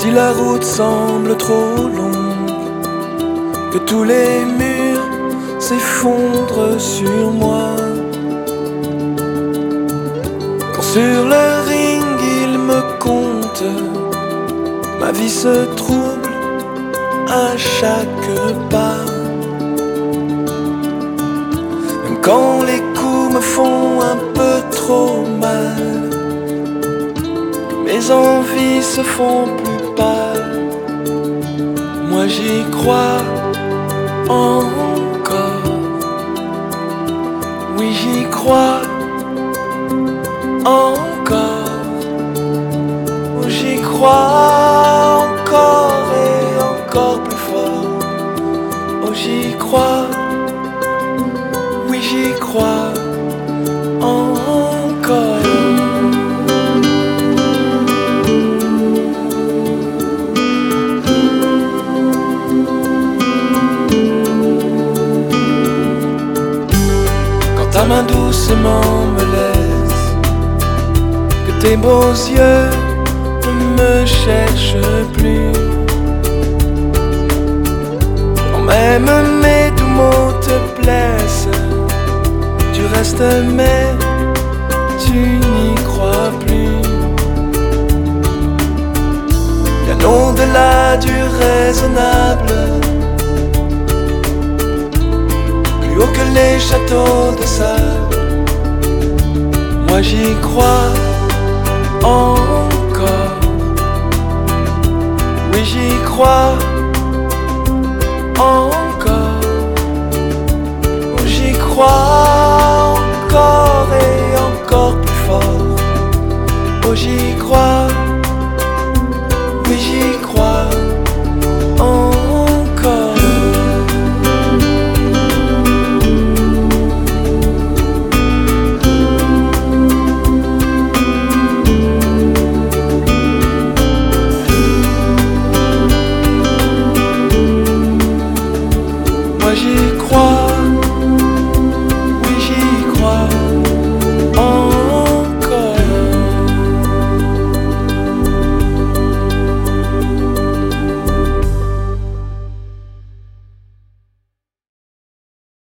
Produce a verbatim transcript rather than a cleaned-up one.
si la route semble trop longue, que tous les murs s'effondrent sur moi, quand sur le ring il me compte, ma vie se trouble à chaque pas. Même quand les coups me font un peu trop mal, mes envies se font plus pâles, moi j'y crois encore. Oui, j'y crois encore. Oh, j'y crois encore et encore plus fort. Oh, j'y crois. Oui, j'y crois encore. Ta main doucement me laisse, que tes beaux yeux ne me cherchent plus, quand même mes doux mots te blessent, tu restes mais tu n'y crois plus. Bien au-delà du raisonnable, plus haut que les châteaux de sable, moi j'y crois encore. Oui, j'y crois encore. Oh, j'y crois.